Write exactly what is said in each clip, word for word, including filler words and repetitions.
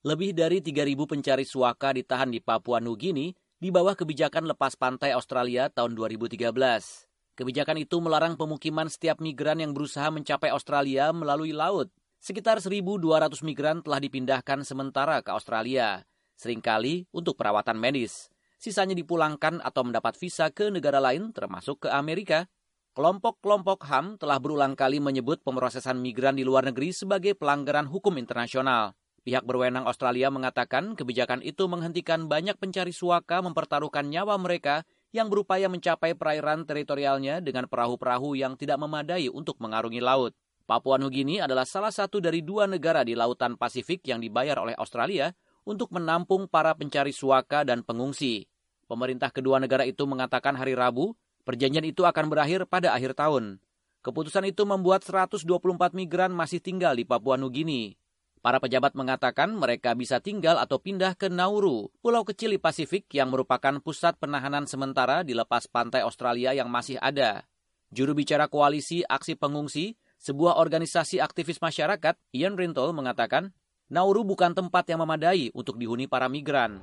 Lebih dari tiga ribu pencari suaka ditahan di Papua Nugini di bawah kebijakan lepas pantai Australia tahun dua ribu tiga belas. Kebijakan itu melarang pemukiman setiap migran yang berusaha mencapai Australia melalui laut. Sekitar seribu dua ratus migran telah dipindahkan sementara ke Australia, seringkali untuk perawatan medis. Sisanya dipulangkan atau mendapat visa ke negara lain, termasuk ke Amerika. Kelompok-kelompok H A M telah berulang kali menyebut pemrosesan migran di luar negeri sebagai pelanggaran hukum internasional. Pihak berwenang Australia mengatakan kebijakan itu menghentikan banyak pencari suaka mempertaruhkan nyawa mereka yang berupaya mencapai perairan teritorialnya dengan perahu-perahu yang tidak memadai untuk mengarungi laut. Papua Nugini adalah salah satu dari dua negara di Lautan Pasifik yang dibayar oleh Australia untuk menampung para pencari suaka dan pengungsi. Pemerintah kedua negara itu mengatakan hari Rabu, perjanjian itu akan berakhir pada akhir tahun. Keputusan itu membuat seratus dua puluh empat migran masih tinggal di Papua Nugini. Para pejabat mengatakan mereka bisa tinggal atau pindah ke Nauru, pulau kecil di Pasifik yang merupakan pusat penahanan sementara di lepas pantai Australia yang masih ada. Juru bicara Koalisi Aksi Pengungsi, sebuah organisasi aktivis masyarakat, Ian Rintoul mengatakan, Nauru bukan tempat yang memadai untuk dihuni para migran.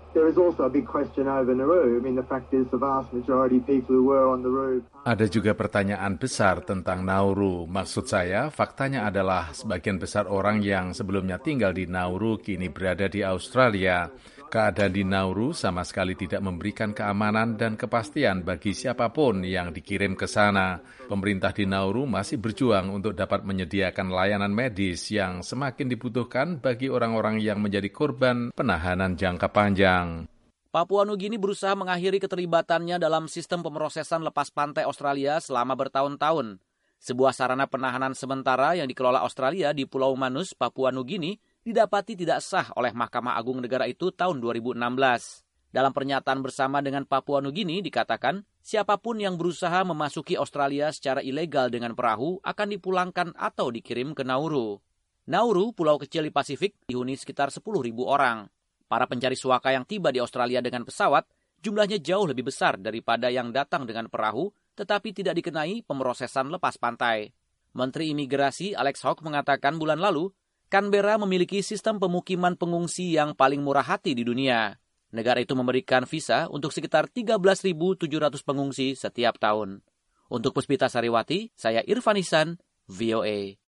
Ada juga pertanyaan besar tentang Nauru. Maksud saya, faktanya adalah sebagian besar orang yang sebelumnya tinggal di Nauru kini berada di Australia. Keadaan di Nauru sama sekali tidak memberikan keamanan dan kepastian bagi siapapun yang dikirim ke sana. Pemerintah di Nauru masih berjuang untuk dapat menyediakan layanan medis yang semakin dibutuhkan bagi orang-orang yang menjadi korban penahanan jangka panjang. Papua Nugini berusaha mengakhiri keterlibatannya dalam sistem pemrosesan lepas pantai Australia selama bertahun-tahun. Sebuah sarana penahanan sementara yang dikelola Australia di Pulau Manus, Papua Nugini, didapati tidak sah oleh Mahkamah Agung negara itu tahun dua ribu enam belas. Dalam pernyataan bersama dengan Papua Nugini dikatakan, siapapun yang berusaha memasuki Australia secara ilegal dengan perahu akan dipulangkan atau dikirim ke Nauru. Nauru, pulau kecil di Pasifik, dihuni sekitar sepuluh ribu orang. Para pencari suaka yang tiba di Australia dengan pesawat, jumlahnya jauh lebih besar daripada yang datang dengan perahu, tetapi tidak dikenai pemrosesan lepas pantai. Menteri Imigrasi Alex Hawke mengatakan bulan lalu, Canberra memiliki sistem pemukiman pengungsi yang paling murah hati di dunia. Negara itu memberikan visa untuk sekitar tiga belas ribu tujuh ratus pengungsi setiap tahun. Untuk Puspita Sariwati, saya Irfan Ihsan, V O A.